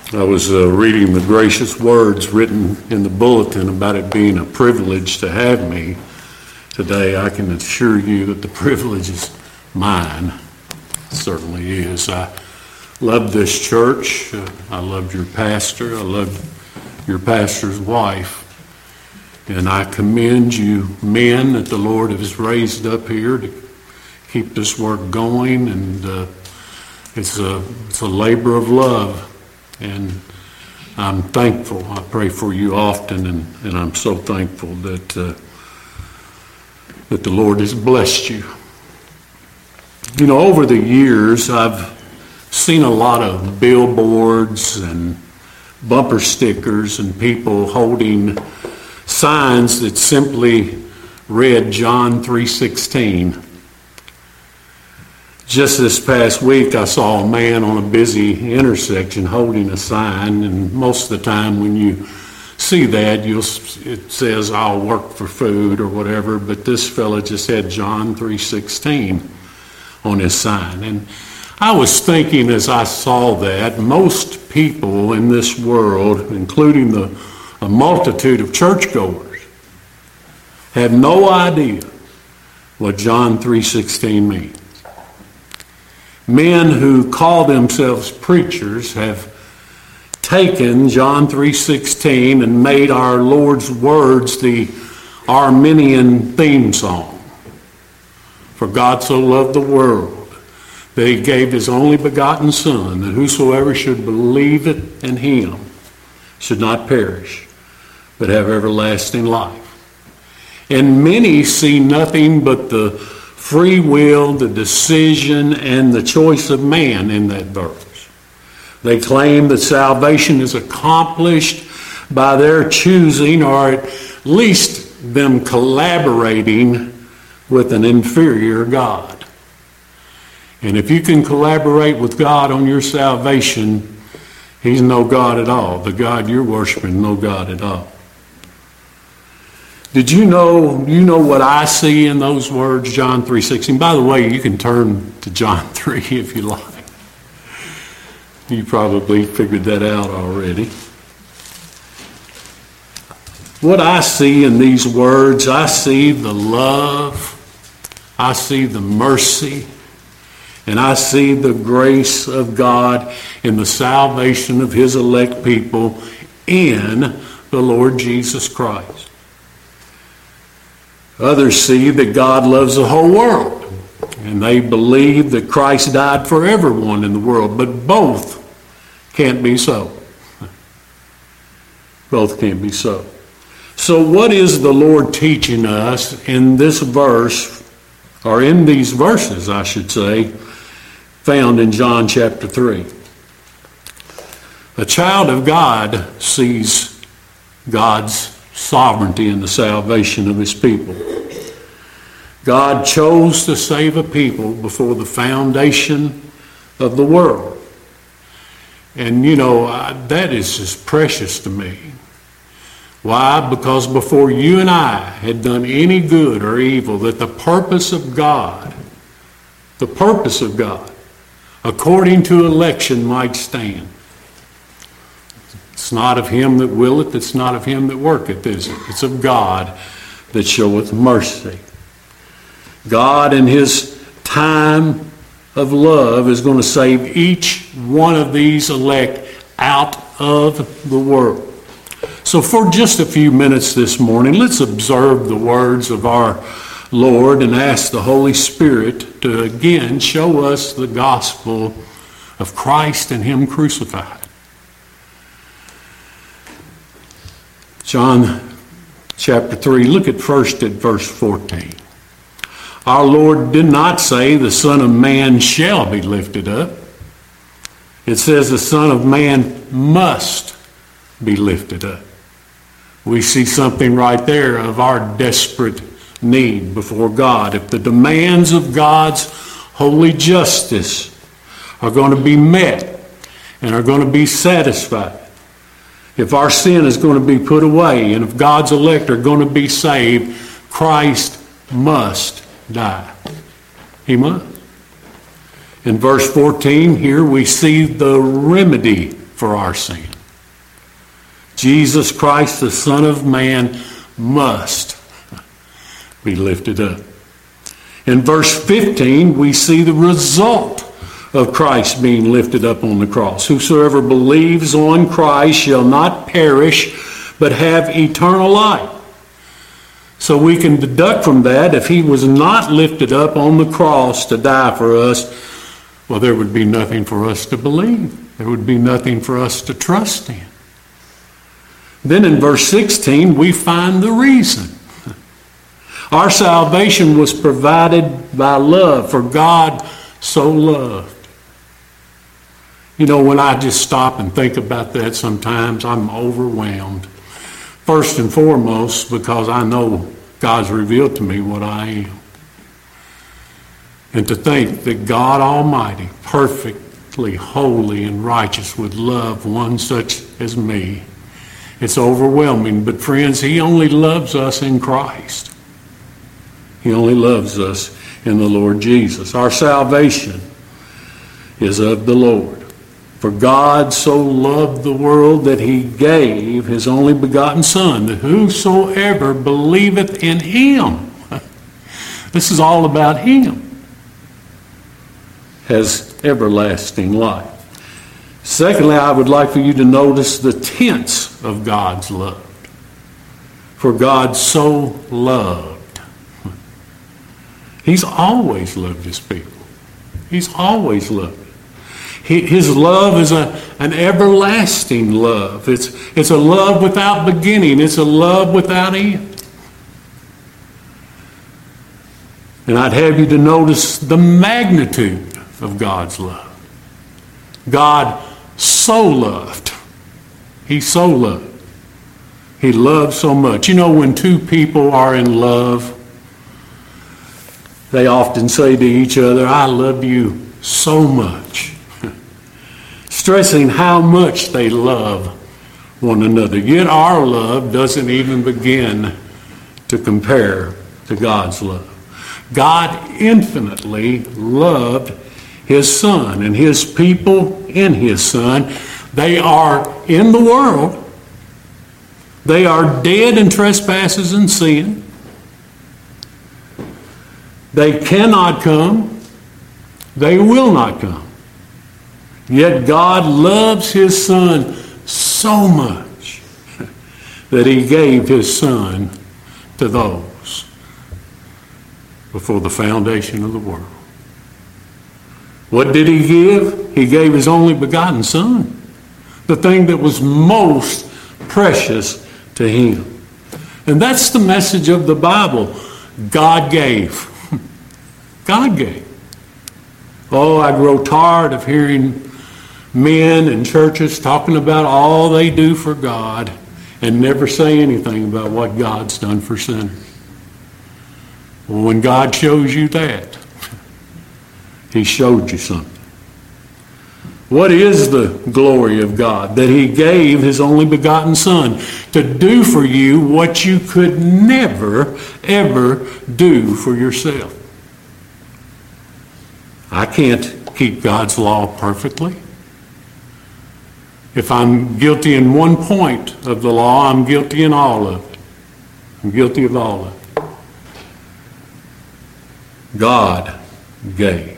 I was reading the gracious words written in the bulletin about it being a privilege to have me today. I can assure you that the privilege is mine. It certainly is. I love this church. I loved your pastor. I love your pastor's wife. And I commend you men that the Lord has raised up here to keep this work going. And it's a labor of love. And I'm thankful. I pray for you often, and I'm so thankful that the Lord has blessed you. You know, over the years, I've seen a lot of billboards and bumper stickers and people holding signs that simply read John 3:16. Just this past week, I saw a man on a busy intersection holding a sign, and most of the time when you see that, it says, "I'll work for food," or whatever, but this fella just had John 3:16 on his sign. And I was thinking as I saw that, most people in this world, including a multitude of churchgoers, have no idea what John 3:16 means. Men who call themselves preachers have taken John 3:16 and made our Lord's words the Arminian theme song. For God so loved the world that he gave his only begotten Son, that whosoever should believe it in him should not perish, but have everlasting life. And many see nothing but the free will, the decision, and the choice of man in that verse. They claim that salvation is accomplished by their choosing, or at least them collaborating with an inferior God. And if you can collaborate with God on your salvation, he's no God at all. The God you're worshiping, no God at all. Did you know what I see in those words, John 3:16? By the way, you can turn to John 3 if you like. You probably figured that out already. What I see in these words, I see the love, I see the mercy, and I see the grace of God in the salvation of his elect people in the Lord Jesus Christ. Others see that God loves the whole world, and they believe that Christ died for everyone in the world, but both can't be so. Both can't be so. So what is the Lord teaching us in this verse, or in these verses, I should say, found in John chapter 3? A child of God sees God's sovereignty in the salvation of his people. God chose to save a people before the foundation of the world. And you know, that is just precious to me. Why? Because before you and I had done any good or evil, that the purpose of God, according to election, might stand. It's not of him that willeth, it's not of him that worketh, is it? It's of God that showeth mercy. God in his time of love is going to save each one of these elect out of the world. So for just a few minutes this morning, let's observe the words of our Lord and ask the Holy Spirit to again show us the gospel of Christ and him crucified. John chapter 3, look at first at verse 14. Our Lord did not say the Son of Man shall be lifted up. It says the Son of Man must be lifted up. We see something right there of our desperate need before God. If the demands of God's holy justice are going to be met and are going to be satisfied, if our sin is going to be put away, and if God's elect are going to be saved, Christ must die. He must. In verse 14, here we see the remedy for our sin. Jesus Christ, the Son of Man, must be lifted up. In verse 15, we see the result of Christ being lifted up on the cross. Whosoever believes on Christ shall not perish, but have eternal life. So we can deduct from that, if he was not lifted up on the cross to die for us, well, there would be nothing for us to believe. There would be nothing for us to trust in. Then in verse 16, we find the reason. Our salvation was provided by love, for God so loved. You know, when I just stop and think about that sometimes, I'm overwhelmed. First and foremost, because I know God's revealed to me what I am. And to think that God Almighty, perfectly holy and righteous, would love one such as me, it's overwhelming. But friends, he only loves us in Christ. He only loves us in the Lord Jesus. Our salvation is of the Lord. For God so loved the world that he gave his only begotten Son, that whosoever believeth in him, this is all about him, has everlasting life. Secondly, I would like for you to notice the tense of God's love. For God so loved. He's always loved his people. He's always loved. His love is an everlasting love. It's a love without beginning. It's a love without end. And I'd have you to notice the magnitude of God's love. God so loved. He so loved. He loved so much. You know, when two people are in love, they often say to each other, "I love you so much." Stressing how much they love one another. Yet our love doesn't even begin to compare to God's love. God infinitely loved his Son, and his people in his Son. They are in the world. They are dead in trespasses and sin. They cannot come. They will not come. Yet God loves his Son so much that he gave his Son to those before the foundation of the world. What did he give? He gave his only begotten Son, the thing that was most precious to him. And that's the message of the Bible. God gave. God gave. Oh, I grow tired of hearing men in churches talking about all they do for God and never say anything about what God's done for sinners. Well, when God shows you that, he showed you something. What is the glory of God? That he gave his only begotten Son to do for you what you could never, ever do for yourself. I can't keep God's law perfectly. If I'm guilty in one point of the law, I'm guilty in all of it. I'm guilty of all of it. God gave.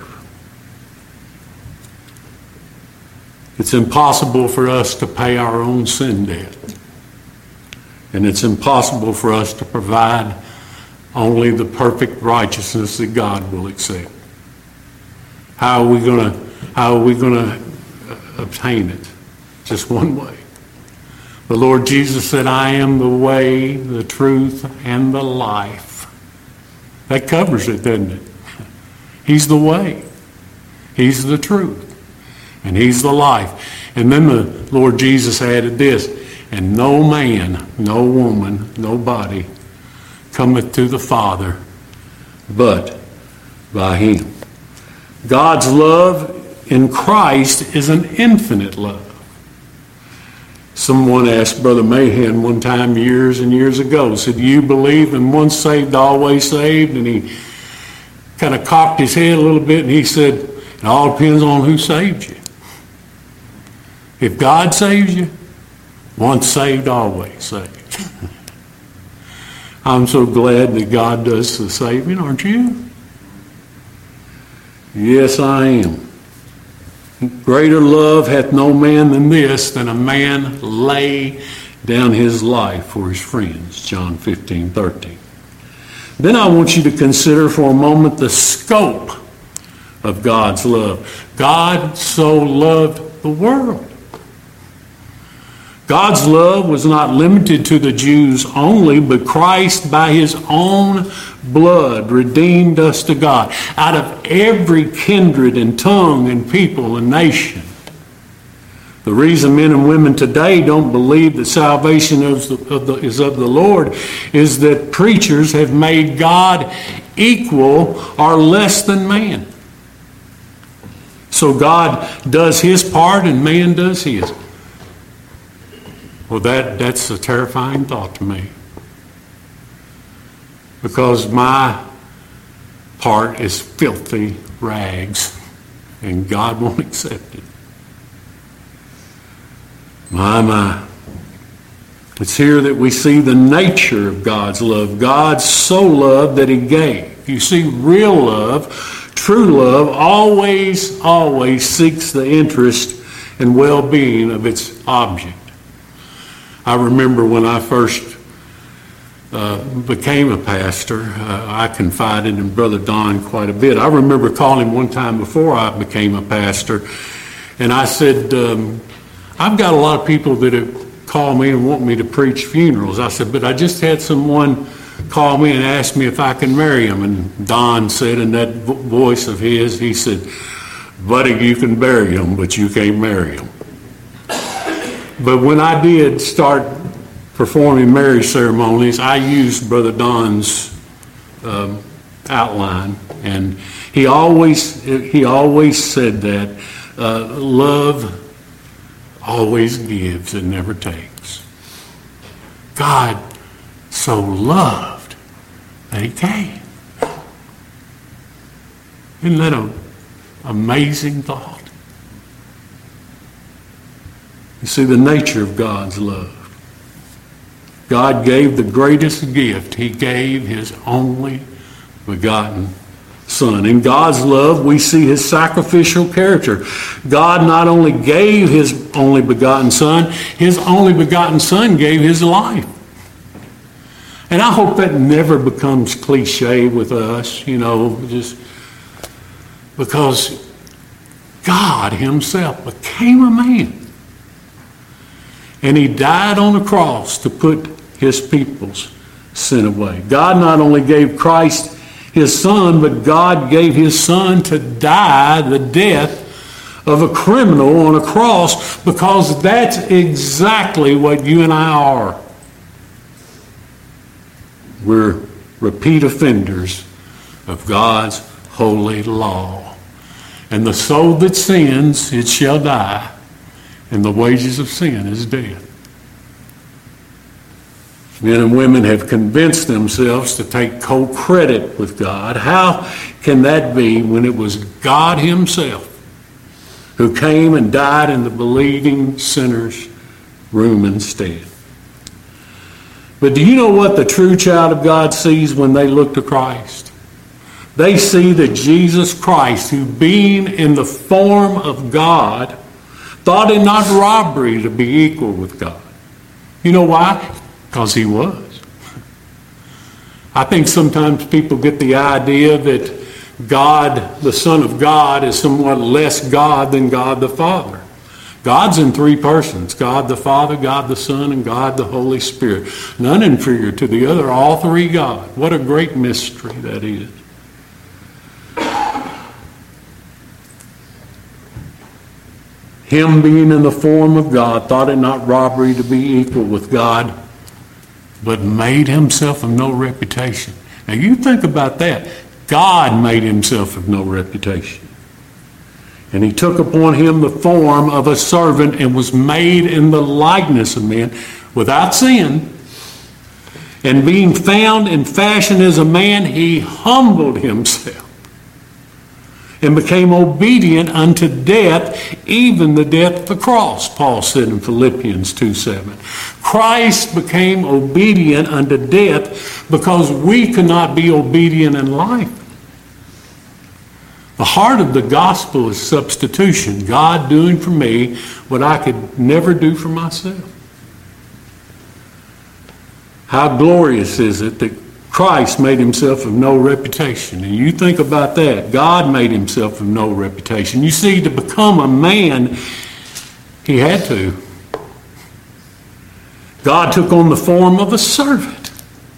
It's impossible for us to pay our own sin debt. And it's impossible for us to provide only the perfect righteousness that God will accept. How are we going to obtain it? Just one way. The Lord Jesus said, "I am the way, the truth, and the life." That covers it, doesn't it? He's the way. He's the truth. And he's the life. And then the Lord Jesus added this, "And no man, no woman, nobody cometh to the Father but by him." God's love in Christ is an infinite love. Someone asked Brother Mahan one time years and years ago, said, "Do you believe in once saved, always saved?" And he kind of cocked his head a little bit and he said, "It all depends on who saved you." If God saves you, once saved, always saved. I'm so glad that God does the saving, aren't you? Yes, I am. Greater love hath no man than this, than a man lay down his life for his friends. John 15:13. Then I want you to consider for a moment the scope of God's love. God so loved the world. God's love was not limited to the Jews only, but Christ, by his own blood, redeemed us to God out of every kindred and tongue and people and nation. The reason men and women today don't believe that salvation is of the Lord is that preachers have made God equal or less than man. So God does his part and man does his. Well, that's a terrifying thought to me. Because my part is filthy rags, and God won't accept it. My. It's here that we see the nature of God's love. God so loved that he gave. You see, real love, true love, always seeks the interest and well-being of its object. I remember when I first became a pastor, I confided in Brother Don quite a bit. I remember calling him one time before I became a pastor, and I said, I've got a lot of people that have called me and want me to preach funerals. I said, but I just had someone call me and ask me if I can marry him. And Don said in that voice of his, he said, buddy, you can bury him, but you can't marry him. But when I did start performing marriage ceremonies, I used Brother Don's outline, and he always said that love always gives and never takes. God so loved that he came. Isn't that an amazing thought? You see the nature of God's love. God gave the greatest gift. He gave his only begotten Son. In God's love, we see his sacrificial character. God not only gave his only begotten Son, his only begotten Son gave his life. And I hope that never becomes cliche with us, just because God himself became a man. And he died on the cross to put his people's sin away. God not only gave Christ his Son, but God gave his Son to die the death of a criminal on a cross, because that's exactly what you and I are. We're repeat offenders of God's holy law. And the soul that sins, it shall die. And the wages of sin is death. Men and women have convinced themselves to take co-credit with God. How can that be when it was God himself who came and died in the believing sinner's room instead? But do you know what the true child of God sees when they look to Christ? They see that Jesus Christ, who being in the form of God, thought it not robbery to be equal with God. You know why? Because he was. I think sometimes people get the idea that God, the Son of God, is somewhat less God than God the Father. God's in three persons: God the Father, God the Son, and God the Holy Spirit. None inferior to the other, all three God. What a great mystery that is. Him being in the form of God thought it not robbery to be equal with God, but made himself of no reputation. Now you think about that. God made himself of no reputation. And he took upon him the form of a servant and was made in the likeness of men without sin. And being found in fashion as a man, he humbled himself. and became obedient unto death, even the death of the cross, Paul said in Philippians 2:7. Christ became obedient unto death because we could not be obedient in life. The heart of the gospel is substitution. God doing for me what I could never do for myself. How glorious is it that Christ made himself of no reputation. And you think about that. God made himself of no reputation. You see, to become a man, he had to. God took on the form of a servant.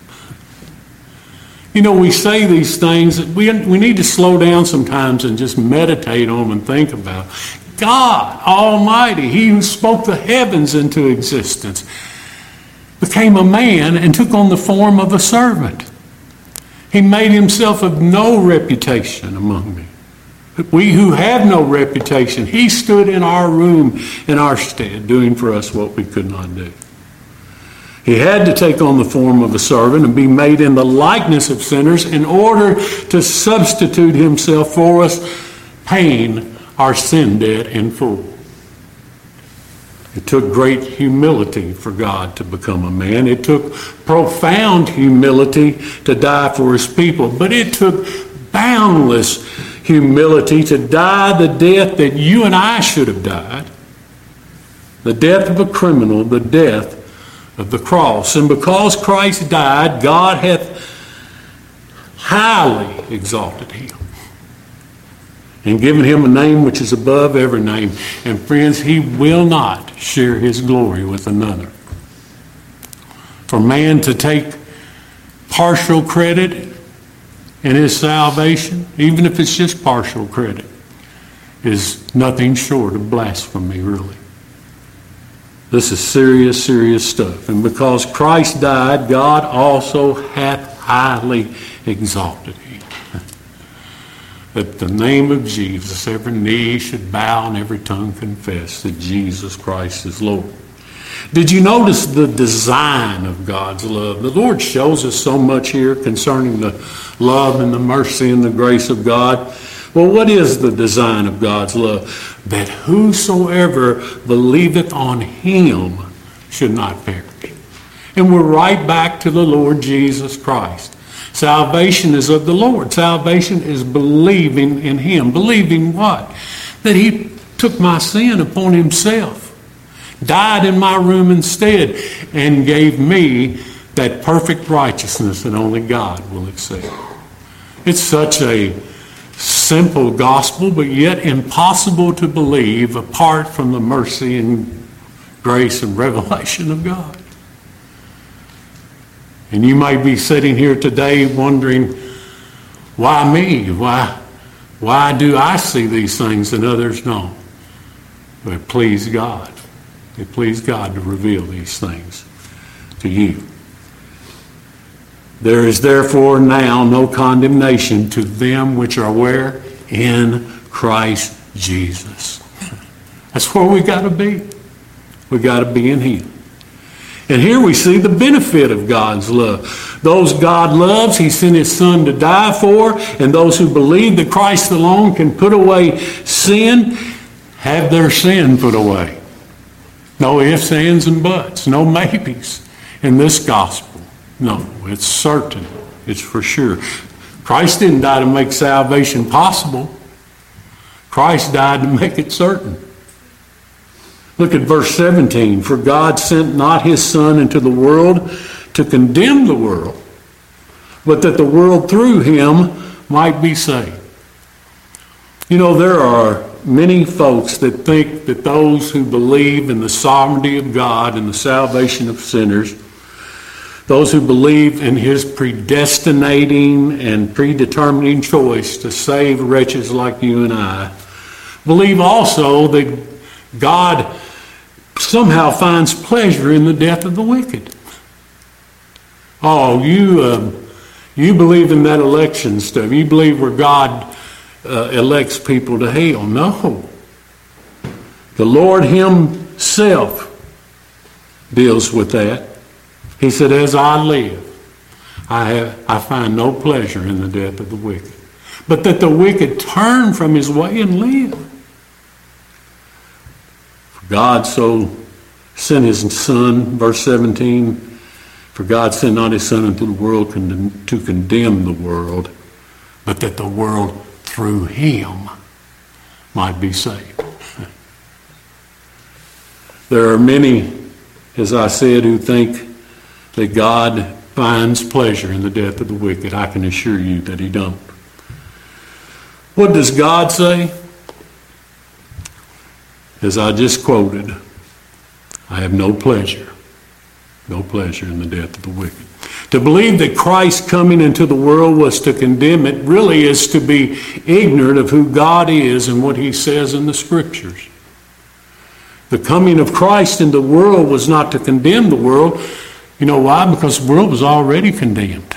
You know, we say these things that we need to slow down sometimes and just meditate on them and think about. God Almighty, he who spoke the heavens into existence, became a man and took on the form of a servant. He made himself of no reputation among me. But we who have no reputation, he stood in our room in our stead, doing for us what we could not do. He had to take on the form of a servant and be made in the likeness of sinners in order to substitute himself for us, paying our sin debt in full. It took great humility for God to become a man. It took profound humility to die for his people. But it took boundless humility to die the death that you and I should have died. The death of a criminal, the death of the cross. And because Christ died, God hath highly exalted him and given him a name which is above every name. And friends, he will not share his glory with another. For man to take partial credit in his salvation, even if it's just partial credit, is nothing short of blasphemy, really. This is serious, serious stuff. And because Christ died, God also hath highly exalted him. That the name of Jesus, every knee should bow and every tongue confess that Jesus Christ is Lord. Did you notice the design of God's love? The Lord shows us so much here concerning the love and the mercy and the grace of God. Well, what is the design of God's love? That whosoever believeth on him should not perish. And we're right back to the Lord Jesus Christ. Salvation is of the Lord. Salvation is believing in him. Believing what? That he took my sin upon himself, died in my room instead, and gave me that perfect righteousness that only God will accept. It's such a simple gospel, but yet impossible to believe apart from the mercy and grace and revelation of God. And you might be sitting here today wondering, why me? Why do I see these things and others don't? But it pleased God. It pleased God to reveal these things to you. There is therefore now no condemnation to them which are where? In Christ Jesus. That's where we got to be. We got to be in him. And here we see the benefit of God's love. Those God loves, he sent his son to die for, and those who believe that Christ alone can put away sin, have their sin put away. No ifs, ands, and buts. No maybes in this gospel. No, it's certain. It's for sure. Christ didn't die to make salvation possible. Christ died to make it certain. Look at verse 17. For God sent not his Son into the world to condemn the world, but that the world through him might be saved. You know, there are many folks that think that those who believe in the sovereignty of God and the salvation of sinners, those who believe in his predestinating and predetermining choice to save wretches like you and I, believe also that God somehow finds pleasure in the death of the wicked. Oh, you believe in that election stuff. You believe where God elects people to hell. No. The Lord himself deals with that. He said, as I live, I find no pleasure in the death of the wicked. but that the wicked turn from his way and live. For God so sent his Son, verse 17, for God sent not his Son into the world to condemn the world, but that the world through him might be saved. There are many, as I said, who think that God finds pleasure in the death of the wicked. I can assure you that he don't. What does God say? As I just quoted, I have no pleasure in the death of the wicked. To believe that Christ coming into the world was to condemn it really is to be ignorant of who God is and what he says in the Scriptures. The coming of Christ in the world was not to condemn the world. You know why? Because the world was already condemned.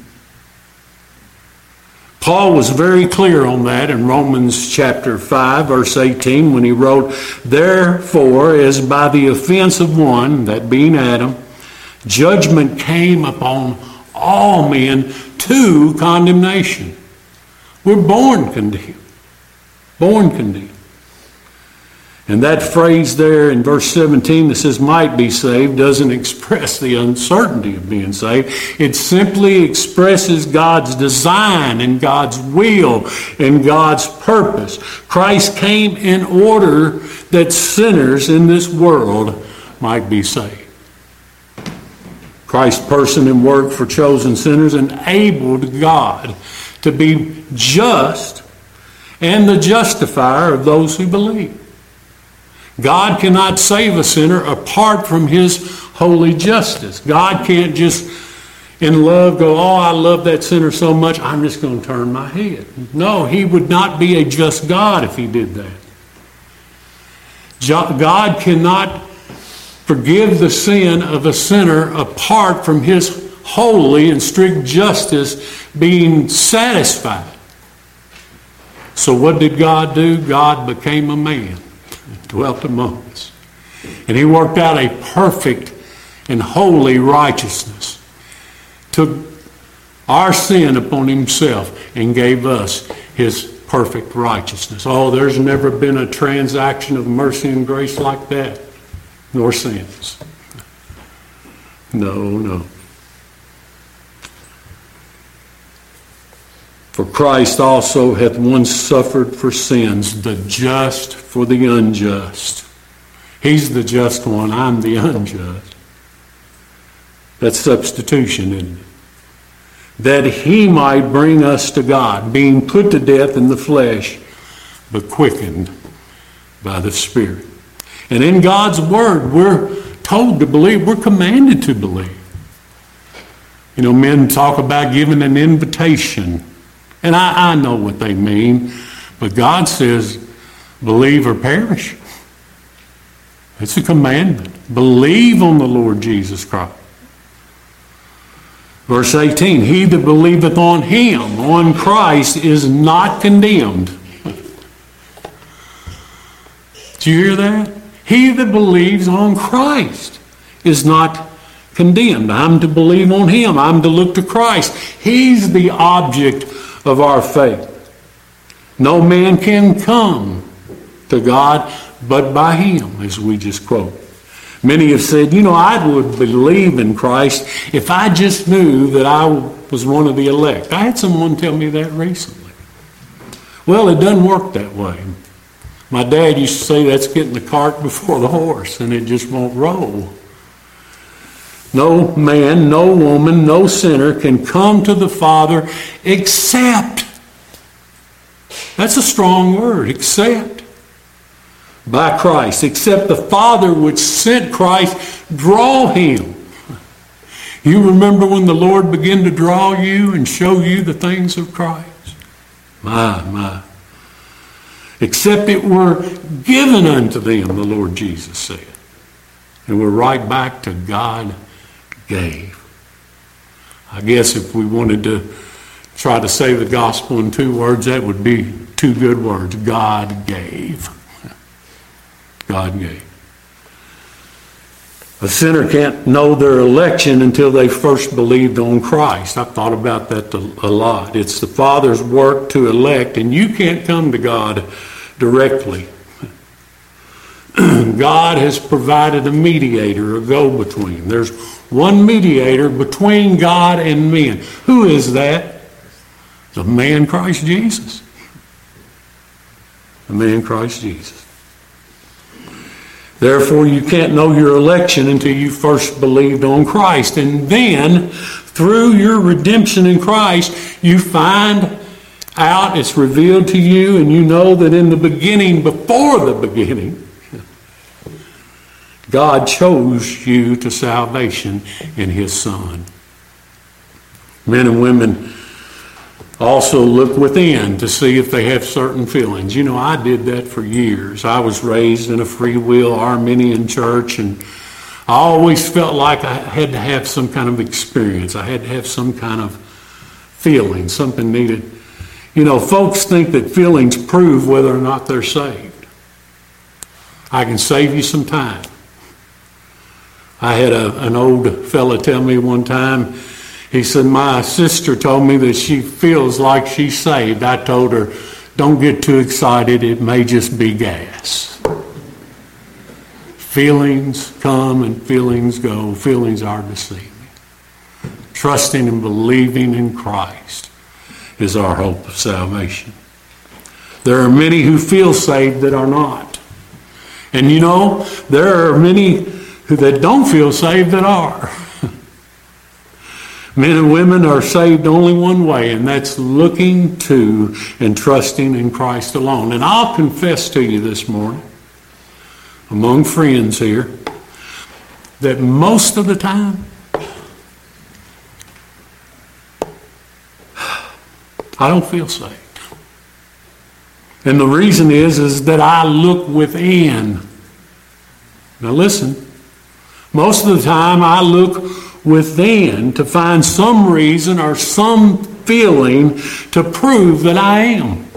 Paul was very clear on that in Romans chapter 5, verse 18, when he wrote, therefore, as by the offense of one, that being Adam, judgment came upon all men to condemnation. We're born condemned. Born condemned. And that phrase there in verse 17 that says might be saved doesn't express the uncertainty of being saved. It simply expresses God's design and God's will and God's purpose. Christ came in order that sinners in this world might be saved. Christ's person and work for chosen sinners enabled God to be just and the justifier of those who believe. God cannot save a sinner apart from his holy justice. God can't just in love go, oh, I love that sinner so much, I'm just going to turn my head. No, he would not be a just God if he did that. God cannot forgive the sin of a sinner apart from his holy and strict justice being satisfied. So what did God do? God became a man, dwelt among us. And he worked out a perfect and holy righteousness. Took our sin upon himself and gave us his perfect righteousness. Oh, there's never been a transaction of mercy and grace like that, nor sins. No. For Christ also hath once suffered for sins, the just for the unjust. He's the just one, I'm the unjust. That's substitution, isn't it? That he might bring us to God, being put to death in the flesh, but quickened by the Spirit. And in God's Word, we're told to believe, we're commanded to believe. You know, men talk about giving an invitation. And I know what they mean, but God says, believe or perish. It's a commandment. Believe on the Lord Jesus Christ. Verse 18, he that believeth on him, on Christ, is not condemned. Did you hear that? He that believes on Christ is not condemned. I'm to believe on him. I'm to look to Christ. He's the object of our faith. No man can come to God but by him, as we just quote. Many have said, you know, I would believe in Christ if I just knew that I was one of the elect. I had someone tell me that recently. Well, it doesn't work that way. My dad used to say that's getting the cart before the horse, and it just won't roll. No man, no woman, no sinner can come to the Father except, that's a strong word, except, by Christ. Except the Father which sent Christ draw him. You remember when the Lord began to draw you and show you the things of Christ? My. Except it were given unto them, the Lord Jesus said. And we're right back to God gave. I guess if we wanted to try to say the gospel in 2 words, that would be 2 good words. God gave. God gave. A sinner can't know their election until they first believed on Christ. I've thought about that a lot. It's the Father's work to elect, and you can't come to God directly. God has provided a mediator, a go-between. There's one mediator between God and men. Who is that? The man Christ Jesus. The man Christ Jesus. Therefore, you can't know your election until you first believed on Christ. And then, through your redemption in Christ, you find out, it's revealed to you, and you know that in the beginning, before the beginning, God chose you to salvation in His Son. Men and women also look within to see if they have certain feelings. You know, I did that for years. I was raised in a free will Arminian church, and I always felt like I had to have some kind of experience. I had to have some kind of feeling, something needed. You know, folks think that feelings prove whether or not they're saved. I can save you some time. I had an old fella tell me one time, he said, my sister told me that she feels like she's saved. I told her, don't get too excited. It may just be gas. Feelings come and feelings go. Feelings are deceiving. Trusting and believing in Christ is our hope of salvation. There are many who feel saved that are not. And you know, there are many that don't feel saved that are. Men and women are saved only one way, and that's looking to and trusting in Christ alone. And I'll confess to you this morning, among friends here, that most of the time, I don't feel saved. And the reason is that I look within. Now listen, most of the time I look within to find some reason or some feeling to prove that I am.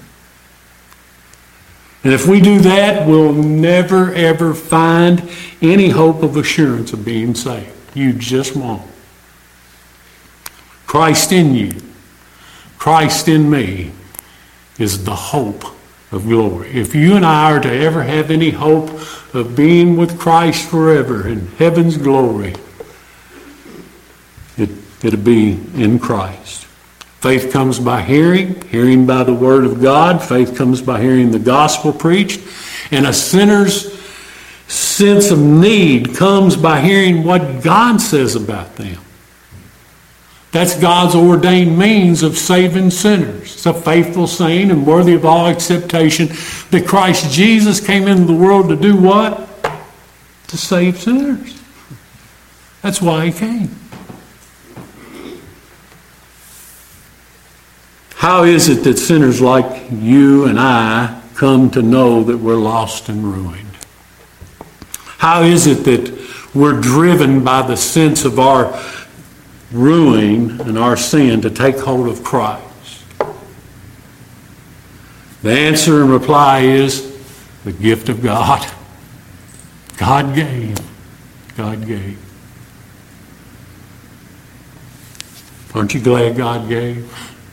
And if we do that, we'll never ever find any hope of assurance of being saved. You just won't. Christ in you, Christ in me, is the hope of glory. If you and I are to ever have any hope of being with Christ forever in heaven's glory, it'll be in Christ. Faith comes by hearing, hearing by the Word of God. Faith comes by hearing the gospel preached. And a sinner's sense of need comes by hearing what God says about them. That's God's ordained means of saving sinners. It's a faithful saying and worthy of all acceptation that Christ Jesus came into the world to do what? To save sinners. That's why He came. How is it that sinners like you and I come to know that we're lost and ruined? How is it that we're driven by the sense of our ruin and our sin to take hold of Christ? The answer and reply is the gift of God. God gave. God gave. Aren't you glad God gave?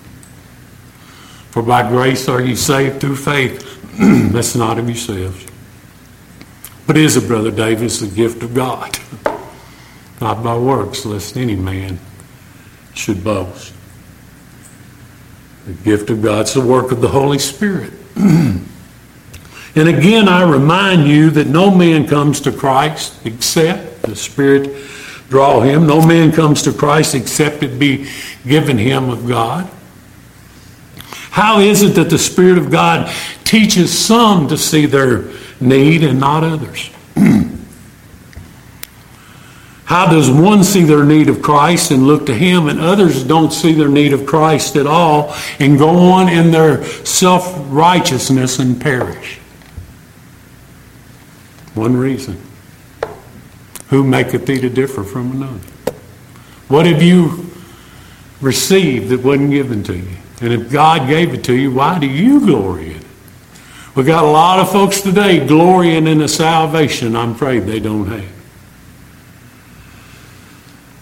For by grace are you saved through faith. That's not of yourselves. But is it, Brother Davis, the gift of God? Not by works, lest any man should boast. The gift of God's the work of the Holy Spirit. And again, I remind you that no man comes to Christ except the Spirit draw him. No man comes to Christ except it be given him of God. How is it that the Spirit of God teaches some to see their need and not others? How does one see their need of Christ and look to Him, and others don't see their need of Christ at all and go on in their self-righteousness and perish? One reason. Who maketh thee to differ from another? What have you received that wasn't given to you? And if God gave it to you, why do you glory in it? We've got a lot of folks today glorying in a salvation I'm afraid they don't have.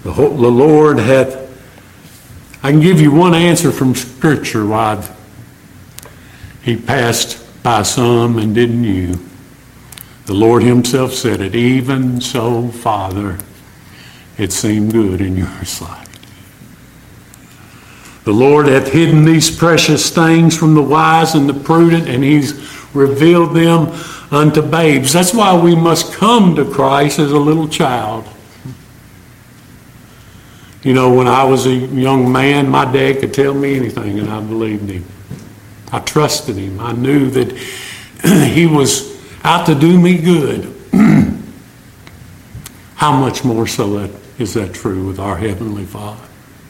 The Lord hath, I can give you one answer from Scripture why he passed by some and didn't you. The Lord himself said it, even so, Father, it seemed good in your sight. The Lord hath hidden these precious things from the wise and the prudent, and he's revealed them unto babes. That's why we must come to Christ as a little child. You know, when I was a young man, my dad could tell me anything, and I believed him. I trusted him. I knew that he was out to do me good. How much more so is that true with our Heavenly Father?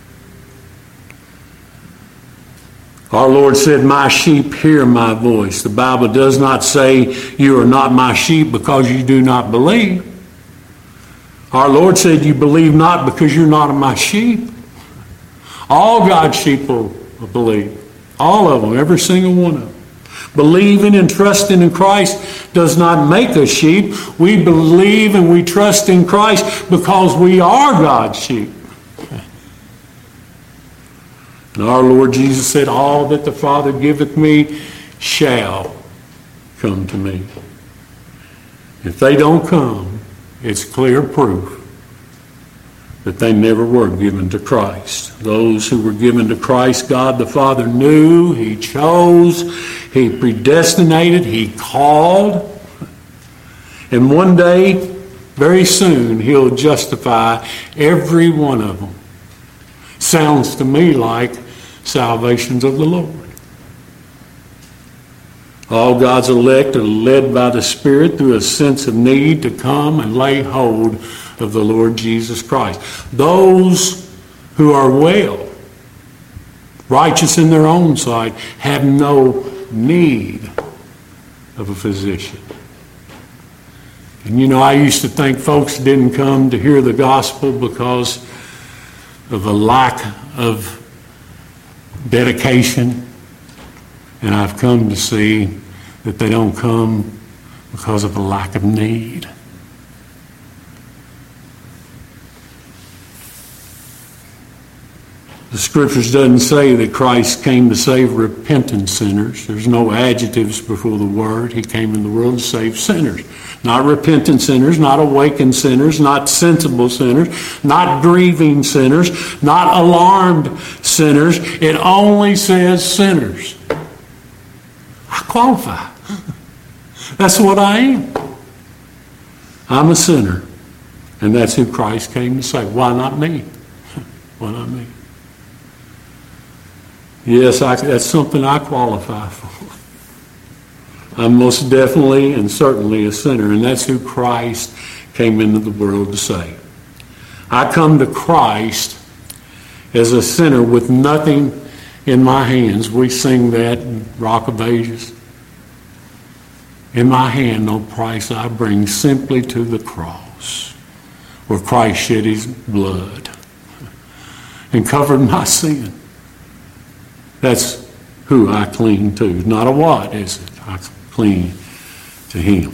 Our Lord said, my sheep hear my voice. The Bible does not say you are not my sheep because you do not believe. Our Lord said you believe not because you're not my sheep. All God's sheep will believe. All of them, every single one of them. Believing and trusting in Christ does not make us sheep. We believe and we trust in Christ because we are God's sheep. And our Lord Jesus said, all that the Father giveth me shall come to me. If they don't come, it's clear proof that they never were given to Christ. Those who were given to Christ, God the Father knew, he chose, he predestinated, he called. And one day, very soon, he'll justify every one of them. Sounds to me like salvations of the Lord. All God's elect are led by the Spirit through a sense of need to come and lay hold of the Lord Jesus Christ. Those who are well, righteous in their own sight, have no need of a physician. And you know, I used to think folks didn't come to hear the gospel because of a lack of dedication. And I've come to see that they don't come because of a lack of need. The Scriptures doesn't say that Christ came to save repentant sinners. There's no adjectives before the word. He came in the world to save sinners. Not repentant sinners, not awakened sinners, not sensible sinners, not grieving sinners, not alarmed sinners. It only says sinners. I qualify. That's what I am. I'm a sinner. And that's who Christ came to save. Why not me? Why not me? Yes, that's something I qualify for. I'm most definitely and certainly a sinner, and that's who Christ came into the world to save. I come to Christ as a sinner with nothing in my hands. We sing that in Rock of Ages. In my hand, no price I bring, simply to the cross, where Christ shed his blood and covered my sin. That's who I cling to. Not a what, is it? I cling to him.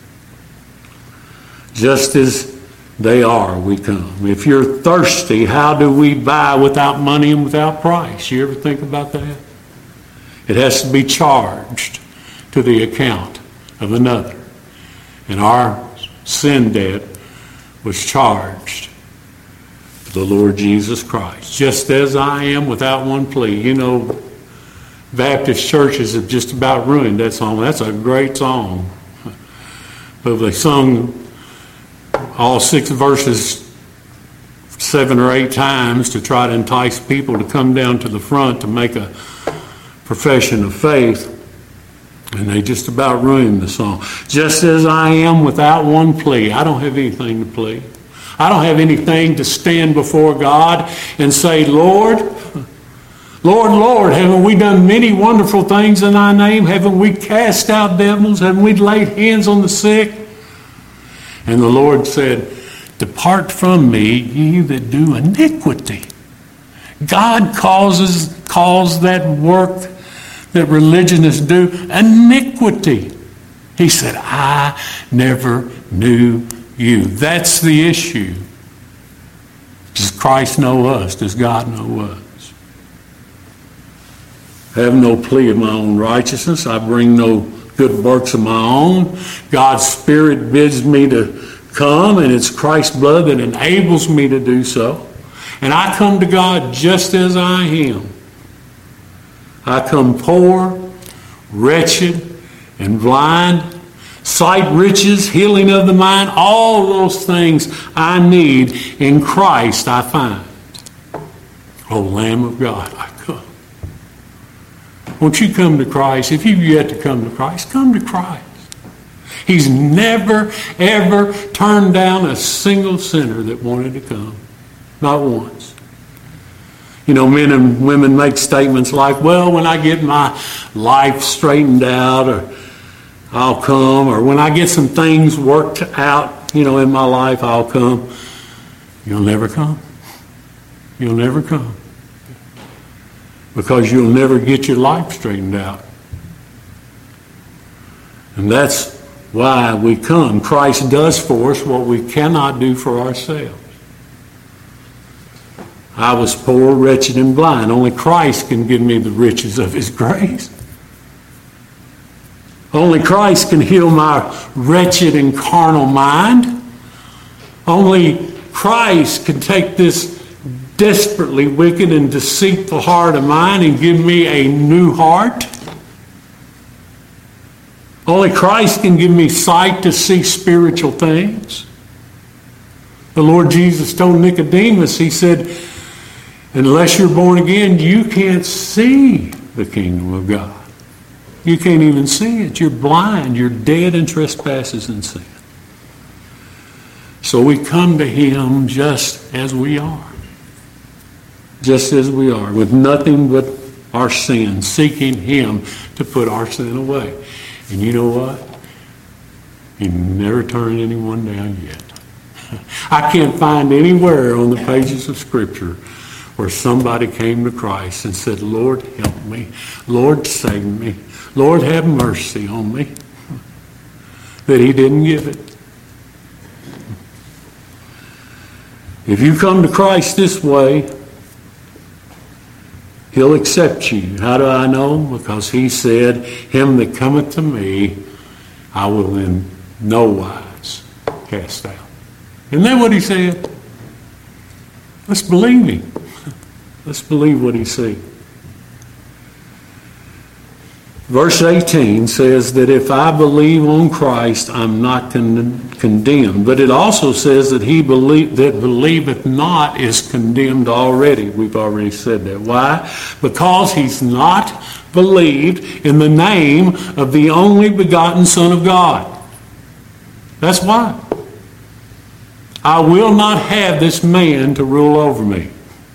Just as they are, we come. If you're thirsty, how do we buy without money and without price? You ever think about that? It has to be charged to the account of another. And our sin debt was charged to the Lord Jesus Christ. Just as I am without one plea. You know, Baptist churches have just about ruined that song. That's a great song. But they sung all 6 verses 7 or 8 times to try to entice people to come down to the front to make a profession of faith. And they just about ruined the song. Just as I am without one plea. I don't have anything to plead. I don't have anything to stand before God and say, Lord, Lord, Lord, haven't we done many wonderful things in thy name? Haven't we cast out devils? Haven't we laid hands on the sick? And the Lord said, depart from me, ye that do iniquity. God calls that work that religionists do iniquity. He said, I never knew you. That's the issue. Does Christ know us? Does God know us? I have no plea of my own righteousness. I bring no good works of my own. God's Spirit bids me to come, and it's Christ's blood that enables me to do so. And I come to God just as I am. I come poor, wretched, and blind. Sight, riches, healing of the mind, all those things I need in Christ I find. O Lamb of God, I come. Won't you come to Christ? If you've yet to come to Christ, come to Christ. He's never, ever turned down a single sinner that wanted to come. Not once. You know, men and women make statements like, well, when I get my life straightened out, or I'll come, or when I get some things worked out, in my life, I'll come. You'll never come. You'll never come. Because you'll never get your life straightened out. And that's why we come. Christ does for us what we cannot do for ourselves. I was poor, wretched, and blind. Only Christ can give me the riches of His grace. Only Christ can heal my wretched and carnal mind. Only Christ can take this desperately wicked and deceitful heart of mine and give me a new heart. Only Christ can give me sight to see spiritual things. The Lord Jesus told Nicodemus, He said, unless you're born again, you can't see the kingdom of God. You can't even see it. You're blind. You're dead in trespasses and sin. So we come to Him just as we are. Just as we are, with nothing but our sin, seeking Him to put our sin away. And you know what? He never turned anyone down yet. I can't find anywhere on the pages of Scripture where somebody came to Christ and said, Lord, help me. Lord, save me. Lord, have mercy on me. That He didn't give it. If you come to Christ this way, He'll accept you. How do I know? Because He said, him that cometh to me, I will in no wise cast out. Isn't that what He said? Let's believe Him. Let's believe what He said. Verse 18 says that if I believe on Christ, I'm not condemned. But it also says that he that believeth not is condemned already. We've already said that. Why? Because he's not believed in the name of the only begotten Son of God. That's why. I will not have this man to rule over me.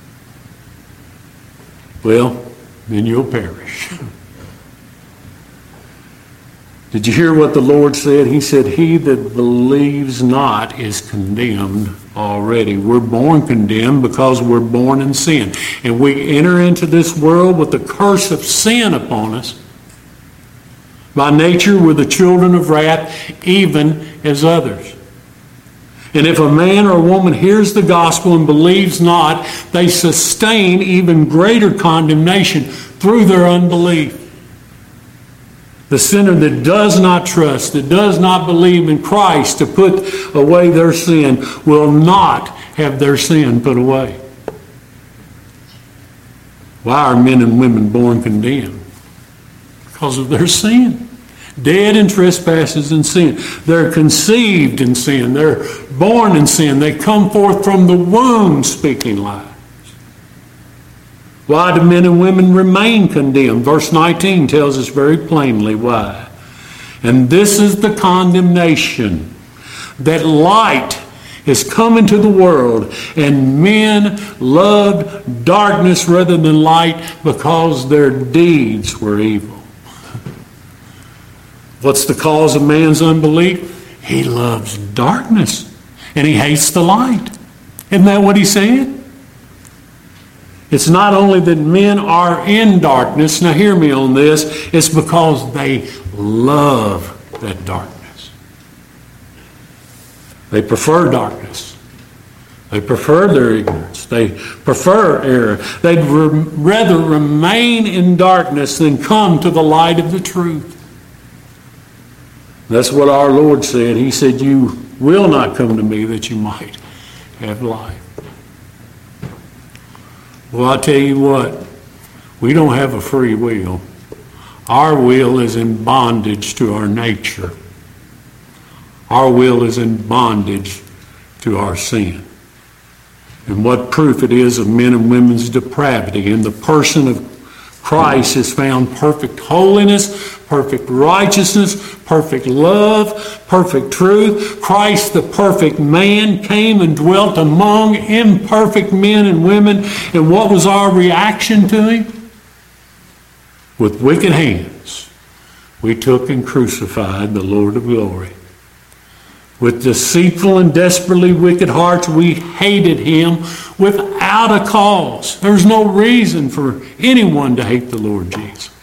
Well, then you'll perish. Did you hear what the Lord said? He said, he that believes not is condemned already. We're born condemned because we're born in sin. And we enter into this world with the curse of sin upon us. By nature, we're the children of wrath, even as others. And if a man or a woman hears the gospel and believes not, they sustain even greater condemnation through their unbelief. The sinner that does not trust, that does not believe in Christ to put away their sin, will not have their sin put away. Why are men and women born condemned? Because of their sin. Dead in trespasses and sin. They're conceived in sin. They're born in sin. They come forth from the womb speaking lies. Why do men and women remain condemned? Verse 19 tells us very plainly why. And this is the condemnation, that light has come into the world, and men loved darkness rather than light because their deeds were evil. What's the cause of man's unbelief? He loves darkness, and he hates the light. Isn't that what he said? It's not only that men are in darkness, now hear me on this, it's because they love that darkness. They prefer darkness. They prefer their ignorance. They prefer error. They'd rather remain in darkness than come to the light of the truth. That's what our Lord said. He said, you will not come to me that you might have life. Well, I tell you what, we don't have a free will. Our will is in bondage to our nature. Our will is in bondage to our sin. And what proof it is of men and women's depravity. In the person of Christ is found perfect holiness, perfect righteousness, perfect love, perfect truth. Christ, the perfect man, came and dwelt among imperfect men and women. And what was our reaction to him? With wicked hands, we took and crucified the Lord of glory. With deceitful and desperately wicked hearts, we hated him without a cause. There's no reason for anyone to hate the Lord Jesus.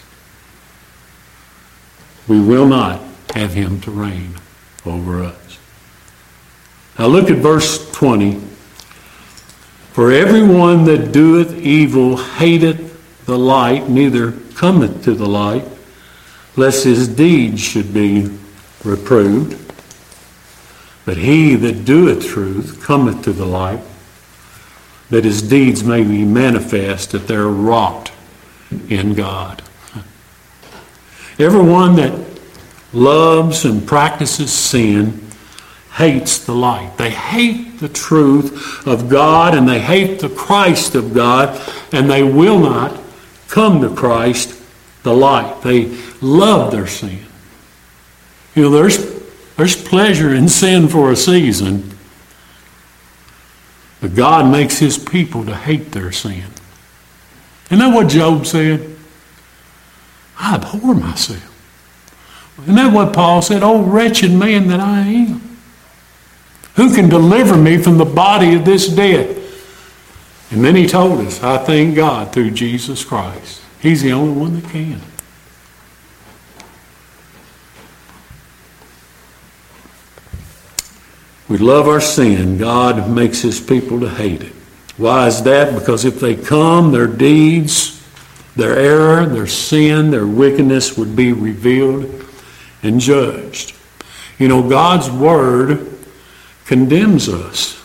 We will not have him to reign over us. Now look at verse 20. For everyone that doeth evil hateth the light, neither cometh to the light, lest his deeds should be reproved. But he that doeth truth cometh to the light, that his deeds may be manifest, that they're wrought in God. Everyone that loves and practices sin hates the light. They hate the truth of God, and they hate the Christ of God, and they will not come to Christ, the light. They love their sin. You know, there's pleasure in sin for a season, but God makes his people to hate their sin. Isn't that what Job said? I abhor myself. Isn't that what Paul said? Oh, wretched man that I am. Who can deliver me from the body of this death? And then he told us, I thank God through Jesus Christ. He's the only one that can. We love our sin. God makes his people to hate it. Why is that? Because if they come, their deeds, their error, their sin, their wickedness would be revealed and judged. You know, God's word condemns us.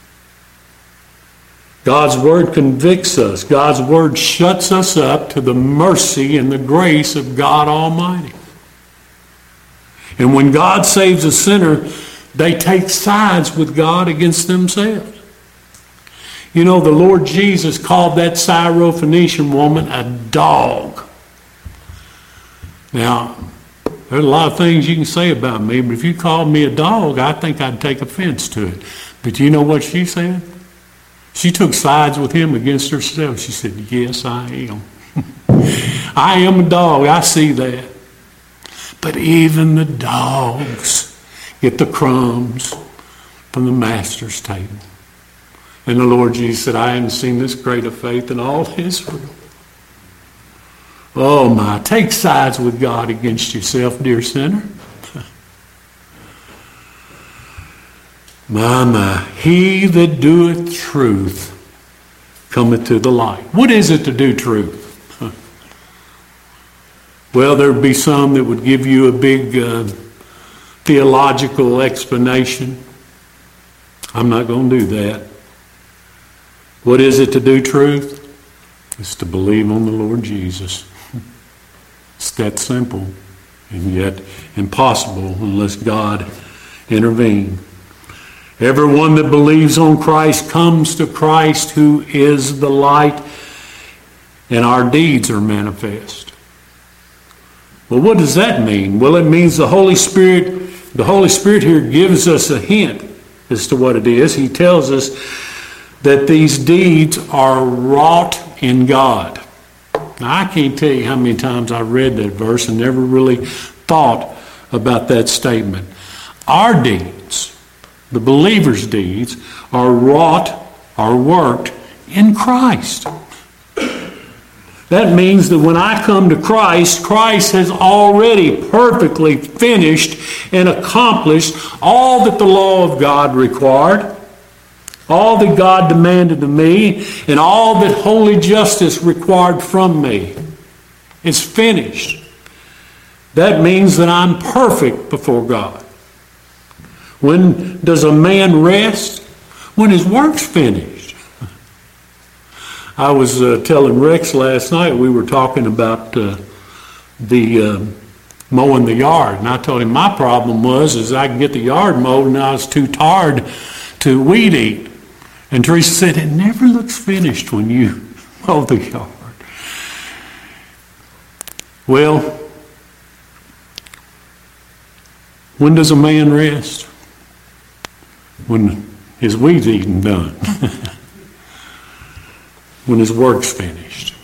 God's word convicts us. God's word shuts us up to the mercy and the grace of God Almighty. And when God saves a sinner, they take sides with God against themselves. You know, the Lord Jesus called that Syrophoenician woman a dog. Now, there's a lot of things you can say about me, but if you called me a dog, I think I'd take offense to it. But you know what she said? She took sides with him against herself. She said, yes, I am. I am a dog. I see that. But even the dogs get the crumbs from the master's table. And the Lord Jesus said, I haven't seen this greater faith in all Israel. Oh my, take sides with God against yourself, dear sinner. My, he that doeth truth cometh to the light. What is it to do truth? Well, there'd be some that would give you a big theological explanation. I'm not going to do that. What is it to do truth? It's to believe on the Lord Jesus. It's that simple, and yet impossible unless God intervene. Everyone that believes on Christ comes to Christ, who is the light, and our deeds are manifest. Well, what does that mean? Well, it means the Holy Spirit here gives us a hint as to what it is. He tells us that these deeds are wrought in God. Now, I can't tell you how many times I read that verse and never really thought about that statement. Our deeds, the believer's deeds, are wrought, are worked in Christ. That means that when I come to Christ, Christ has already perfectly finished and accomplished all that the law of God required. all that God demanded of me, and all that holy justice required from me. It's finished. That means that I'm perfect before God. When does a man rest? When his work's finished. I was telling Rex last night, we were talking about mowing the yard. And I told him my problem was I could get the yard mowed and I was too tired to weed eat. And Teresa said, it never looks finished when you mow the yard. Well, when does a man rest? When his weed's eaten done. When his work's finished.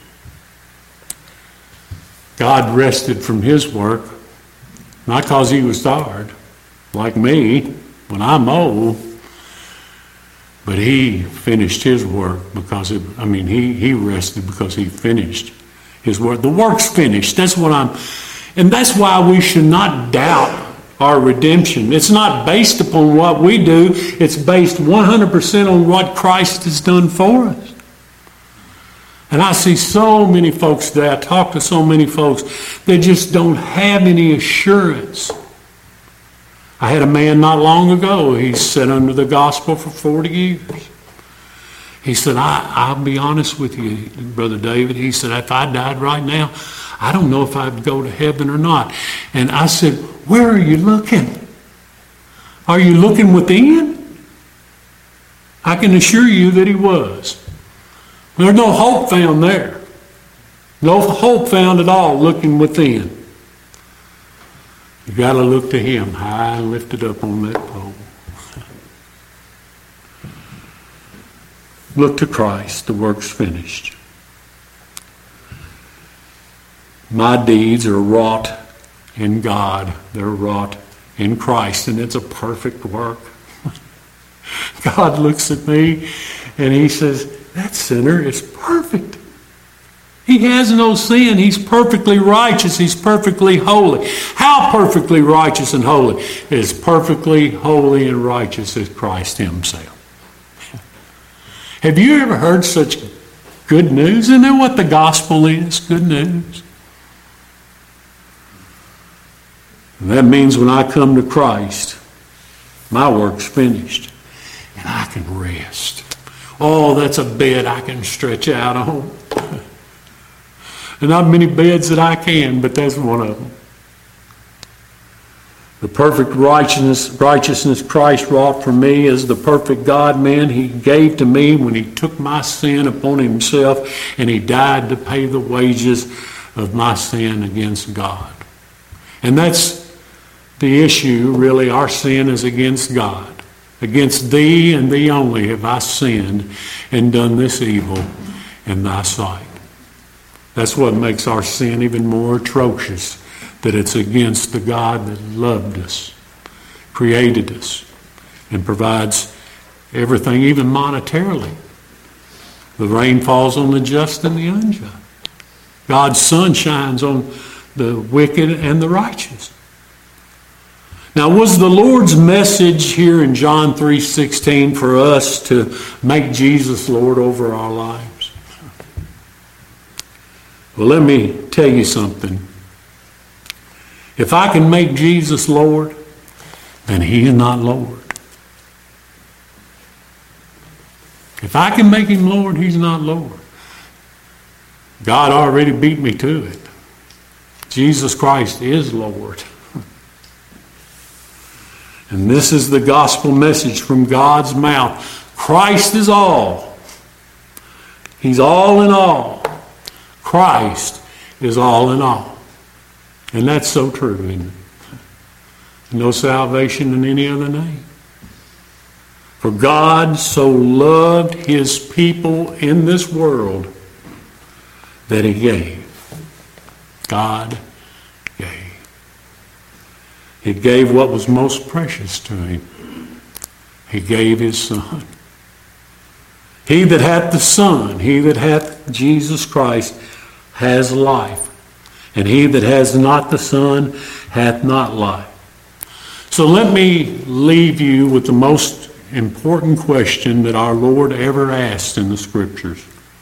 God rested from his work, not because he was tired, like me, when I mow, but he finished his work because, he rested because he finished his work. The work's finished. That's why we should not doubt our redemption. It's not based upon what we do. It's based 100% on what Christ has done for us. And I see so many folks today, I talk to so many folks, they just don't have any assurance. I had a man not long ago, he sat under the gospel for 40 years. He said, I'll be honest with you, Brother David. He said, if I died right now, I don't know if I'd go to heaven or not. And I said, where are you looking? Are you looking within? I can assure you that he was. There's no hope found there. No hope found at all looking within. You've got to look to him high and lifted up on that pole. Look to Christ. The work's finished. My deeds are wrought in God. They're wrought in Christ. And it's a perfect work. God looks at me and he says, that sinner is perfect. He has no sin. He's perfectly righteous. He's perfectly holy. How perfectly righteous and holy? Is perfectly holy and righteous as Christ himself. Have you ever heard such good news? Isn't that what the gospel is? Good news. And that means when I come to Christ, my work's finished. And I can rest. Oh, that's a bed I can stretch out on. And not many beds that I can, but that's one of them. The perfect righteousness Christ wrought for me as the perfect God-man he gave to me when he took my sin upon himself and he died to pay the wages of my sin against God. And that's the issue, really. Our sin is against God. Against thee and thee only have I sinned and done this evil in thy sight. That's what makes our sin even more atrocious, that it's against the God that loved us, created us, and provides everything, even monetarily. The rain falls on the just and the unjust. God's sun shines on the wicked and the righteous. Now, was the Lord's message here in John 3:16 for us to make Jesus Lord over our lives? Well, let me tell you something. If I can make Jesus Lord, then he is not Lord. If I can make him Lord, he's not Lord. God already beat me to it. Jesus Christ is Lord. And this is the gospel message from God's mouth. Christ is all. He's all in all. Christ is all in all. And that's so true, isn't it? No salvation in any other name. For God so loved his people in this world that he gave. God gave. He gave what was most precious to him. He gave his Son. He that hath the Son, he that hath Jesus Christ, has life. And he that has not the Son hath not life. So let me leave you with the most important question that our Lord ever asked in the Scriptures.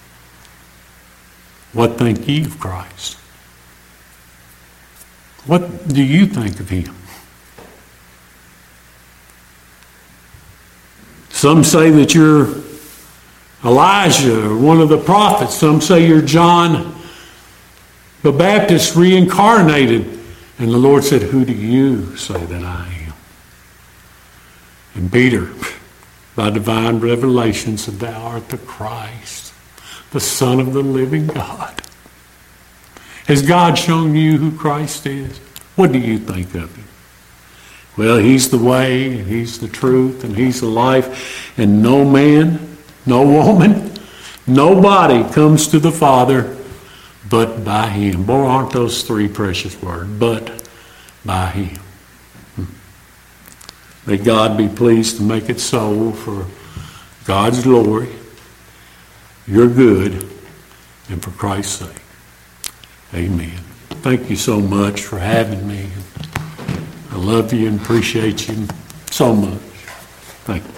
What think ye of Christ? What do you think of him? Some say that you're Elijah, or one of the prophets. Some say you're John the Baptist reincarnated. And the Lord said, who do you say that I am? And Peter, by divine revelation, said, thou art the Christ, the Son of the living God. Has God shown you who Christ is? What do you think of him? Well, he's the way, and he's the truth, and he's the life. And no man, no woman, nobody comes to the Father but by him. Boy, aren't those three precious words? But by him. May God be pleased to make it so for God's glory, your good, and for Christ's sake. Amen. Thank you so much for having me. I love you and appreciate you so much. Thank you.